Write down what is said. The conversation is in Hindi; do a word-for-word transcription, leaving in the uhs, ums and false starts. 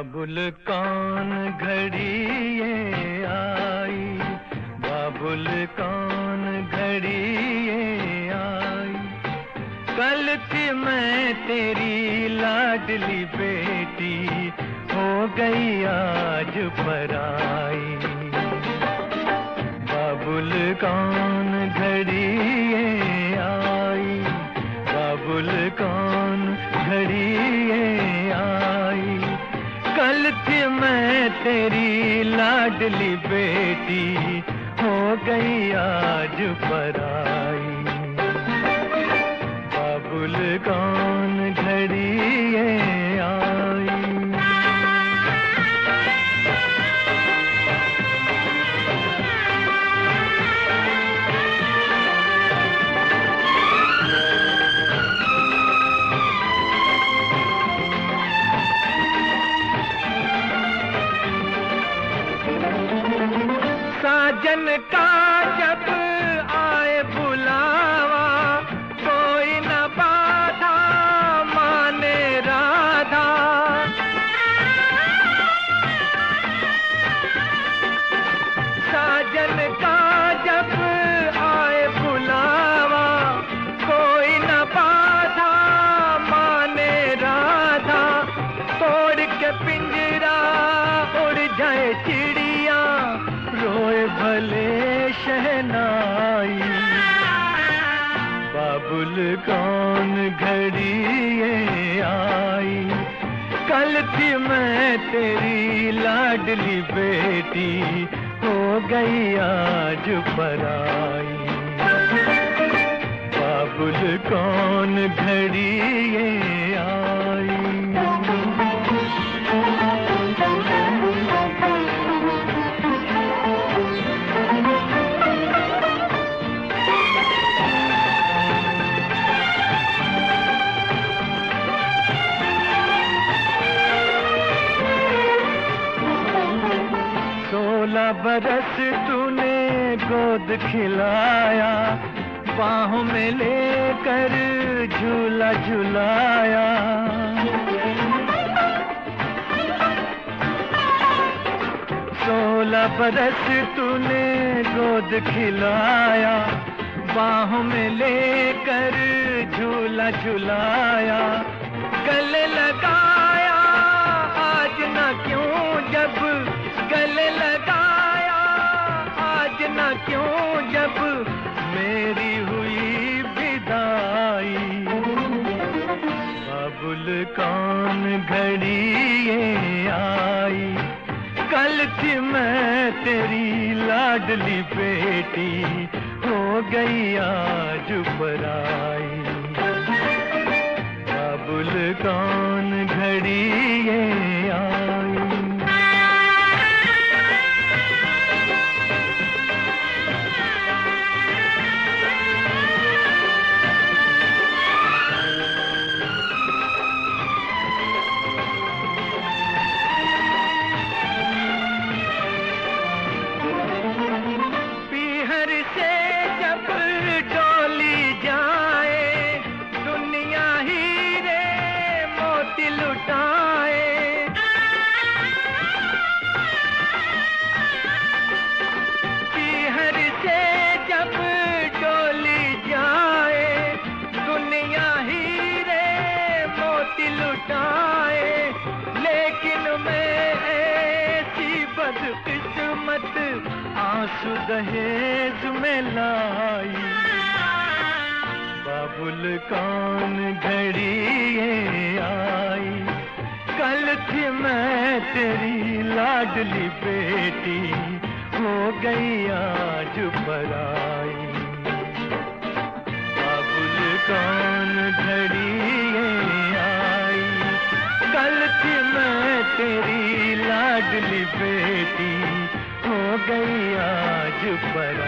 बाबुल कौन घड़ी ये आई, बाबुल कौन घड़ी ये आई। कल थी मैं तेरी लाडली बेटी, हो गई आज पराई। बाबुल कौन घड़ी ये आई, बाबुल कौन घड़ी ये आई। कल थी मैं तेरी लाडली बेटी, हो गई आज पराई। बाबुल कौन घड़ी ये आई। साजन का जब आए बुलावा, कोई न बाधा माने राधा। साजन का जब आए बुलावा, कोई न बाधा माने राधा। तोड़ के पिंजरा उड़ जाए चिड़िया, रोए भले शहनाई। बाबुल कौन घड़ी ये आई। कल थी मैं तेरी लाडली बेटी, हो गई आज पराई। बाबुल कौन घड़ी ये आई। सोलह बरस तूने गोद खिलाया, बाहों में लेकर झूला झुलाया। सोलह बरस तूने गोद खिलाया, बाहों में लेकर झूला झुलाया। गले लगाया आज न क्यों जब, गले लगाया आज न क्यों जब, मेरी हुई विदाई। बाबुल कौन घड़ी ये आई। कल थी मैं तेरी लाडली बेटी, हो गई आज पराई। बाबुल कौन घड़ी ये आई। लेकिन मैं ऐसी बदकिस्मत आंसू दहेज में लाई। बाबुल कौन घड़ी ये आई। कल थी मैं तेरी लाडली बेटी, हो गई आज पराई। बाबुल कौन घड़ी ये आई। कल थी मैं तेरी लाडली बेटी, हो गई आज पर